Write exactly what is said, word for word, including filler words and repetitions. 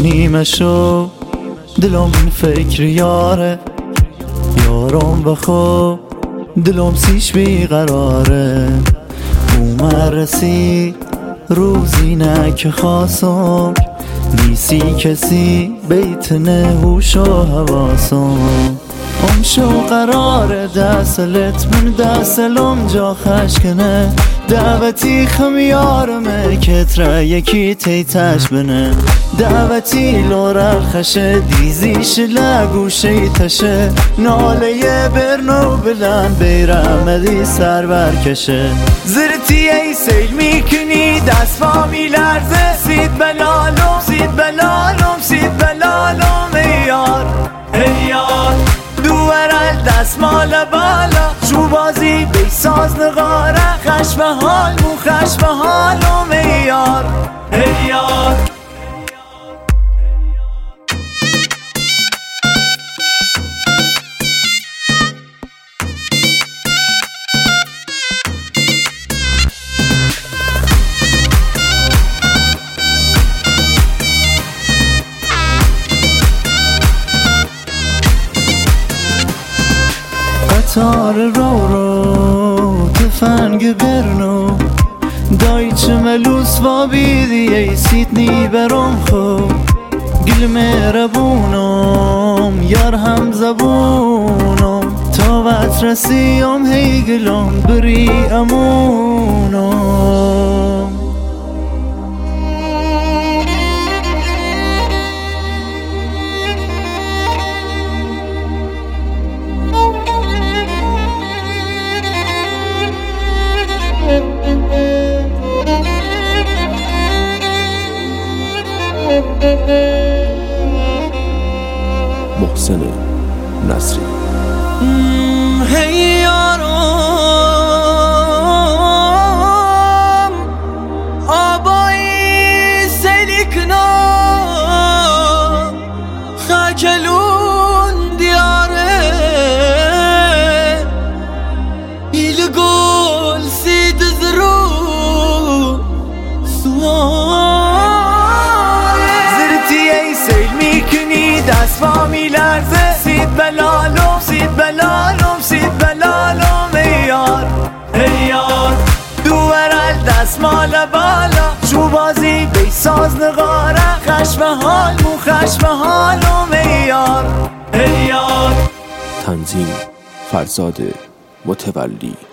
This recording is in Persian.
نیمه شو دلم فکر یاره یارم بخو دلم سیش بیقراره اومد رسید روزی نه که خواستم نیسی کسی بیت نهوش و حواسم ام شو قراره دستلت من دستلم جا خشکنه دعوتی خمیارمه کتره یکی تیتش بنه دعوتی لورل خشه دیزیش لگوشه تشه ناله برنو بلن بیرمدی سر برکشه زرتی ای سیل میکنی دست با میلرزه سید بلالم سید بلالم سید بلالم ای یار ای یار دوورل دست مال بالا شو بازی بیساز نغاره خش به حال مو خش به حالم ای یار ای یار قطار رو رو تفنگ برنو دایچه ملوس و بیدی ای سیدنی برم خو گل مهربونم یار هم زبونم تا وقت رسیم هی گلم بری امونم محسن نصری هی یارم آبایی سلیکنم خاکلون دیاره ایل گل سید زرو دست با میلرزه سید بلالم سید بلالم سید بلالم ای یار ای یار دوورل دست مال بالا شو بازی بیساز نغاره خش به حال مو خش به حالم ای یار ای یار تنظیم فرزاد متولی.